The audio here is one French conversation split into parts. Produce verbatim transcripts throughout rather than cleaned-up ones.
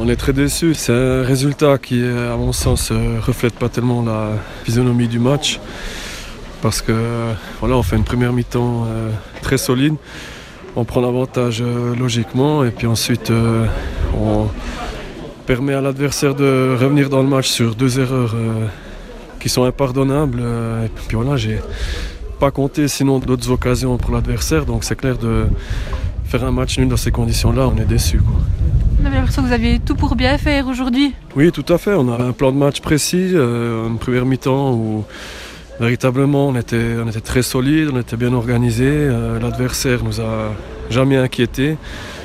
On est très déçus. C'est un résultat qui, à mon sens, ne reflète pas tellement la physionomie du match. Parce que voilà, on fait une première mi-temps euh, très solide. On prend l'avantage euh, logiquement et puis ensuite euh, on permet à l'adversaire de revenir dans le match sur deux erreurs euh, qui sont impardonnables. Euh, et puis voilà, j'ai pas compté sinon d'autres occasions pour l'adversaire. Donc c'est clair de faire un match nul dans ces conditions-là, on est déçus, quoi. Vous avez l'impression que vous aviez tout pour bien faire aujourd'hui? Oui, tout à fait. On a un plan de match précis, euh, une première mi-temps où véritablement on était, on était très solide, on était bien organisé. Euh, l'adversaire nous a jamais inquiétés.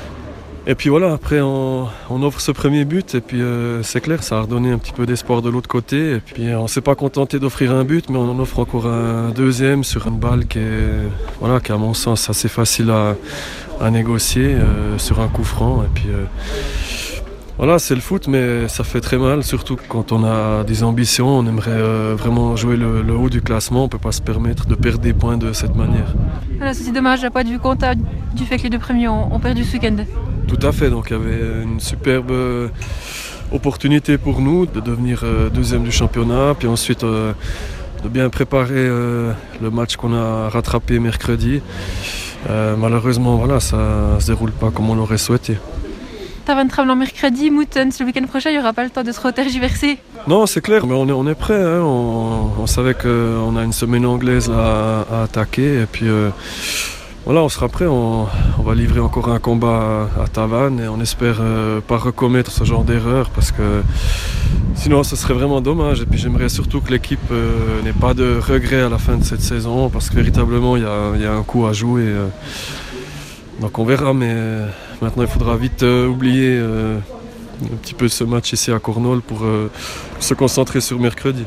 Et puis voilà, après on, on offre ce premier but et puis euh, c'est clair, ça a redonné un petit peu d'espoir de l'autre côté. Et puis on ne s'est pas contenté d'offrir un but, mais on en offre encore un deuxième sur une balle qui est, voilà, qui est à mon sens assez facile à, à négocier euh, sur un coup franc. Et puis euh, voilà, c'est le foot, mais ça fait très mal, surtout quand on a des ambitions. On aimerait euh, vraiment jouer le, le haut du classement. On ne peut pas se permettre de perdre des points de cette manière. Voilà, c'est dommage d'un point de vue comptable du fait que les deux premiers ont, ont perdu ce week-end. Tout à fait, donc il y avait une superbe euh, opportunité pour nous de devenir euh, deuxième du championnat, puis ensuite euh, de bien préparer euh, le match qu'on a rattrapé mercredi. Euh, malheureusement, voilà, ça ne se déroule pas comme on l'aurait souhaité. Taven-Trablant mercredi, Moutons le week-end prochain, il n'y aura pas le temps de se retergiverser. Non, c'est clair, mais on est, on est prêt. Hein. On, on savait qu'on a une semaine anglaise à, à attaquer. Et puis euh, voilà, on sera prêt. On, on va livrer encore un combat à, à Tavannes et on espère euh, pas recommettre ce genre d'erreur parce que sinon ce serait vraiment dommage. Et puis j'aimerais surtout que l'équipe euh, n'ait pas de regrets à la fin de cette saison parce que véritablement il y a, il y a un coup à jouer. Euh, donc on verra, mais maintenant il faudra vite euh, oublier euh, un petit peu ce match ici à Cornol pour euh, se concentrer sur mercredi.